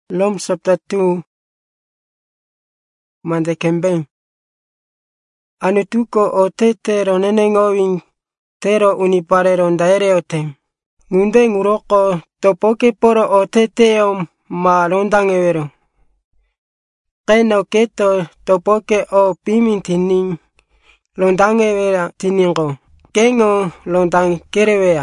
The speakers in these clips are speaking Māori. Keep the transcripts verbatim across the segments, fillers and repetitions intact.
Lom sabtatu mande kembeng. Anutuko otete ronenengowing tero unipare rondaereote. Ngunde nguroko topoke poro oteteom ma rondangewero. Keno keto topoke o pimin tining rondangewera tiningo. Kengo rondang kerewea.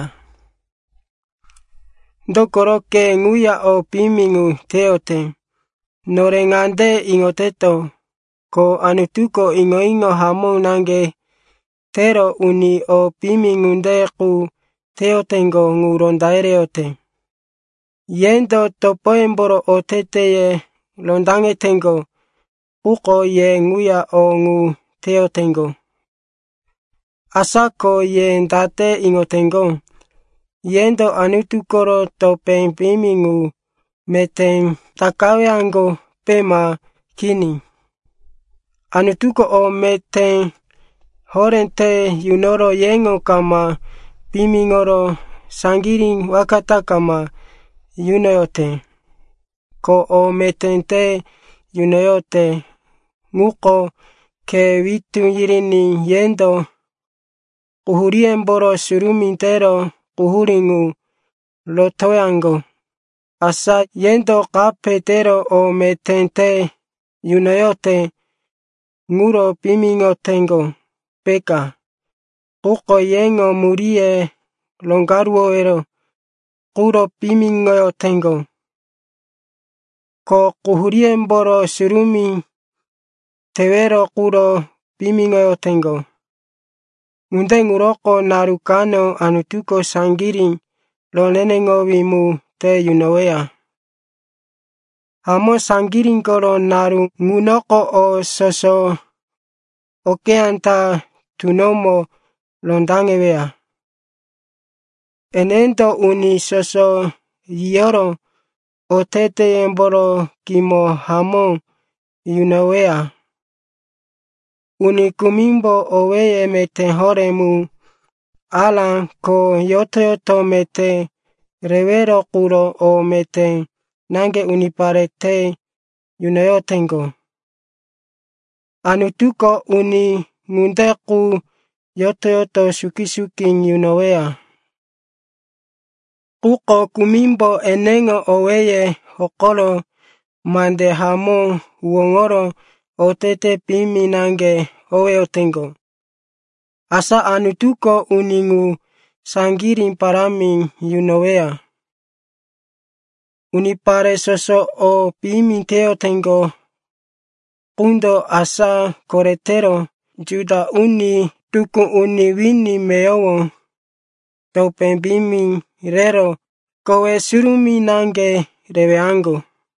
Dokoroke nguya o pimingu teote. Norengande ingoteto. Ko anutuko ingo ingo hamo nange tero uni o pimingunde ku teotengo ngu rondaereote. Yendo topoemboro oteteye rondangetengo. Uko ye nguya o ngu teotengo. Asako ye ndate ingotengo. Yendo anutukoro topeng pimingu meteng takaweango pema kini. Anutuko o meteng horente yunoro yengo kama pimingoro sangiring wakata kama yunoyote. Ko o metente yunoyote nguko ke witu yirini yendo kuhuriemboro surumintero kuhuringu lotoyango. Asa yendo kapetero o metente yunoyote nguro pimingotengo peka. Kuko yengo murie longaruoero kuro pimingotengo. Ko kuhuriemboro surumi tewero kuro pimingotengo. Ngunde nguroko narukano anutuko sangiring ronenengowimu te yunowea. Hamo sangiring koro naru ngunoko o soso okeanta tunomo rondangewea. Enendo uni soso yoro oteteyemboro kimo hamo yunowea. Uni kumimbo oweye mete horemu ala ko yotoyoto mete rewero kuro o mete nange uniparete yunoyotengo. Anutuko uni ngundeku yotoyoto suki-suking yunowea. Kuko kumimbo enengo oweye hokoro mande hamo uongoro otete pimi nange oweotengo. Asa anutuko uningu sangiring paraming yunowea. Unipare soso o pimi teotengo kundo asa koretero juda uni tuku uni wini meowo topeng piming rero kowe surumi nange reweango.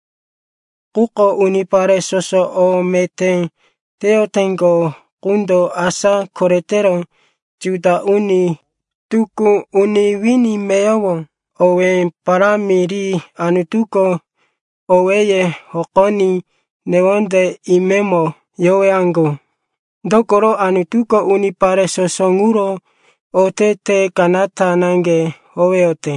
Kuko unipare soso o meteng teotengo kundo asa koretero juda uni tuku uni wini meowo owe paramiri anutuko oweye hokoni newonde imemo yoweango. Dokoro anutuko unipare soso nguro otete kanata nange oweote.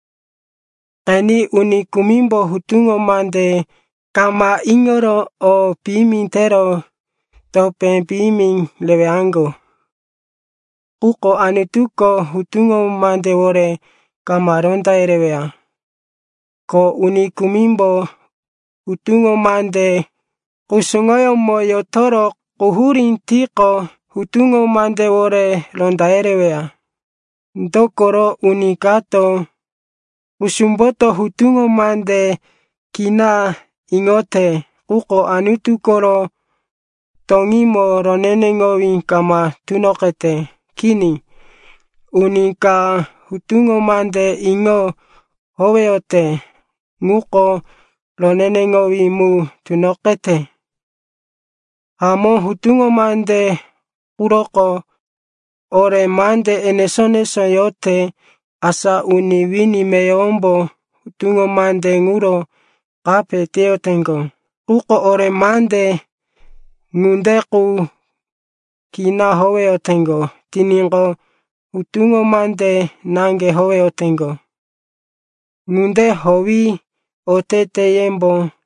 Keni uni kumimbo hutungo mande kama ingoro o pimintero topeng piming leweango. Kuko anutuko hutungo mande wore kama rondaerewea. Ko uni kumimbo hutungo mande kusungoyo moyotoro kuhuring tiko hutungo mande wore rondaerewea. Dokoro uni kato usumboto hutungo mande kina ingote kuko anutukoro tongimo ronenengowing kama tunokete kini. Unika hutungo mande ingo howeote nguko ronenengowimu tunokete. Hamo hutungo mande uroko ore mande enesoneso yote asa uni wini meyombo hutungo mande nguro kape teotengo. Kuko ore mande ngundeku kina howeotengo tiningo hutungo mande nange howeotengo. Ngunde howi otete yembo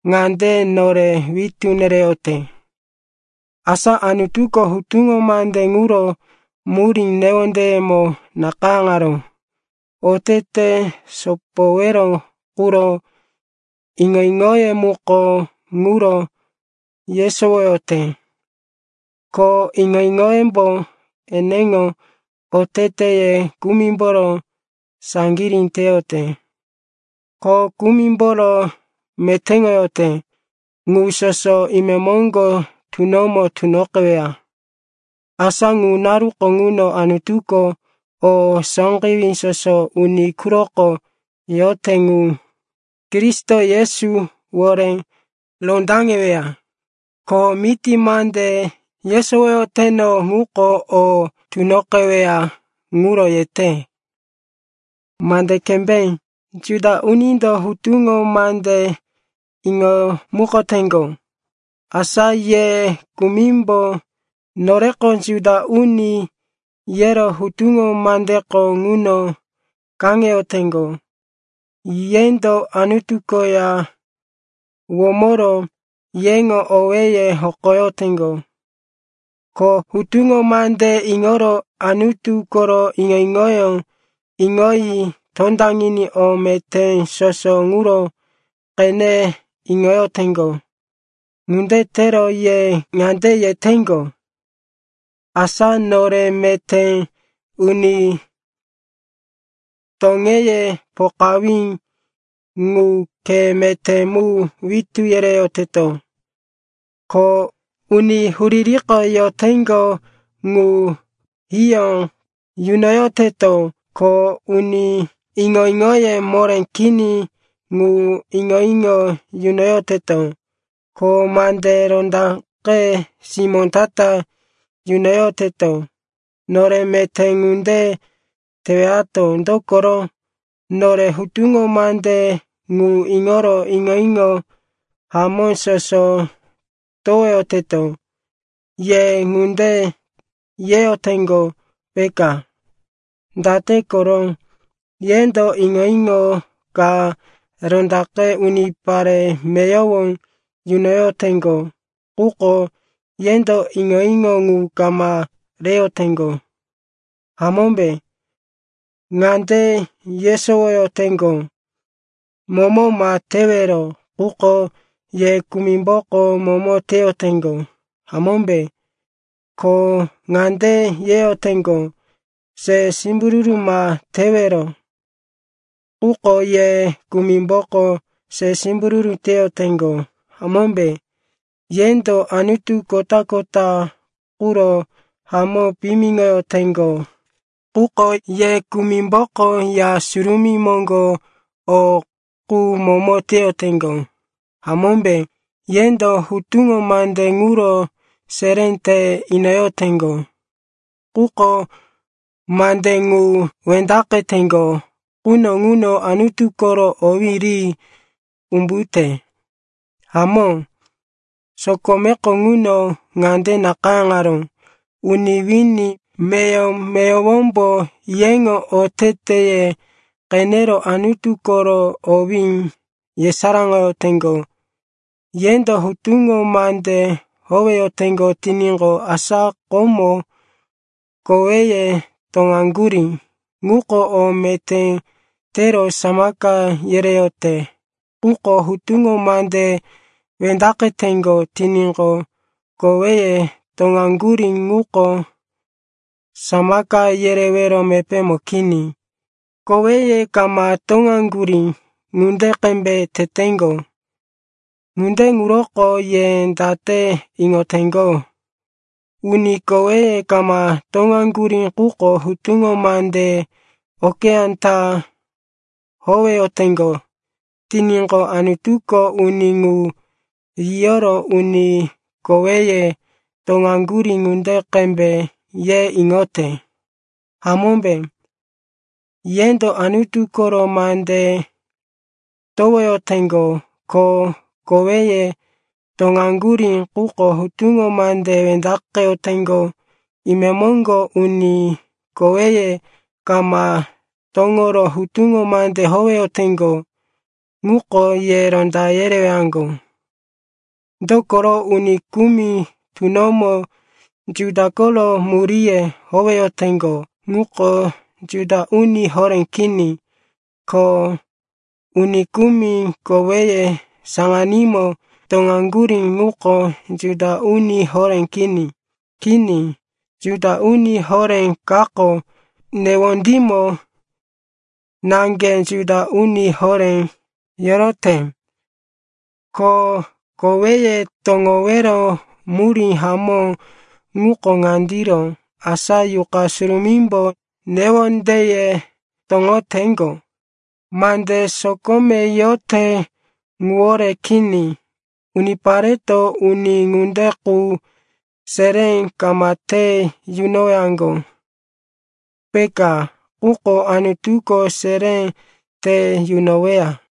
ngande nore witu nereote. Asa Anutuko hutungo mande nguro muring newonde mo nakangaro. Otete sopowero kuro ingoingoye muko nguro yesowoyote. Ko ingoingoyembo enengo oteteye kumimboro sangirinteote. Ko kumimboro metengoyote ngusoso imemongo tunomo tunokewea. Asa ngu naruko nguno Anutuko o songkiwinsoso uni kuroko yote ngu Kristo Yesu wore londangewea. Ko miti mande yesowoyoteno nguko o tunokewea nguro yete. Mande kembe Juda unindo hutungo mande ingo mukotengo. Asa ye kumimbo noreko Juda uni yero hutungo mandeko nguno kangeotengo. Yendo Anutuko ya womoro yengo oweye hokoyotengo. Ko hutungo mande ingoro Anutukoro ingoingoyo ingoi tondangini o meten soso nguro kene ingoyotengo. Ngunde tero ye ngande ye tengo. Asa nore meten uni tongeye pokawin ngu ke metemu witu yereyoteto. Ko uni huririko yotengo ngu hiyo yunoyoteto. Ko uni ingoingoye morenkini ngu ingoingo yunoyoteto. Ko mande rondake simontata yunoyoteto. Nore metengunde teweato ndokoro nore hutungo mande ngu ingoro ingoingo hamon soso toweoteto. Ye ngunde yeotengo beka. Ndate koro yendo ingoingo ka rondake unipare meyowon yunoyotengo. Kuko yendo ingoingo ngu kama reotengo. Hamombe ngande yesowoyotengo. Momo ma tewero kuko ye kumimboko momo teotengo. Hamombe ko ngande yeotengo se simbururu ma tewero. Kuko ye kumimboko se simbururu teotengo. Hamombe yendo Anutu kota kota kuro hamo pimingoyotengo. Kuko ye kumimboko ya surumi mongo o ku momo teotengo. Hamombe yendo hutungo mande nguro serente inoyotengo. Kuko mande ngu wendake tengo. Kuno nguno Anutu koro owiri umbute. Hamo sokomeko nguno ngande nakangaro. Uniwini meyo meyo wombo yengo oteteye kenero Anutu koro owin yesarangoyotengo. Yendo hutungo mande howeyotengo tiningo asa komo koweye tonganguri. Nguko o meten tero samaka yereyote. Kuko hutungo mande wendake tengo tiningo koweye tonganguri nguko samaka yerewero mepe mokini. Koweye kama tonganguri ngunde kembe tetengo. Ngunde nguroko ye ndate ingotengo. Uni koweye kama tonganguri kuko hutungo mande okeanta howeyotengo. Tiningo Anutuko uningu yoro uni koweye tonganguri ngunde kembe ye ingote. Hamombe yendo Anutu koro mande toweyotengo ko koweye tonganguri kuko hutungo mande wendakeyotengo. Imemongo uni koweye kama tongoro hutungo mande howeyotengo. Nguko ye ronda yerewango. dokoro uni kumi tunomo judakolo murie howeyotengo nguko juda uni horenkini, ko uni kumi koweye sanganimo tonganguri nguko juda uni horenkini. Kini, juda uni horeng kako newondimo nange juda uni horeng yorotem. Ko koweye tongowero muri hamo nguko ngandiro, asa yuka surumimbo newondeye tongotengo. Mande sokome yote nguore kini, unipareto uni ngundeku sereng kamate yunoyango. Peka, kuko anutuko sereng te yunowea.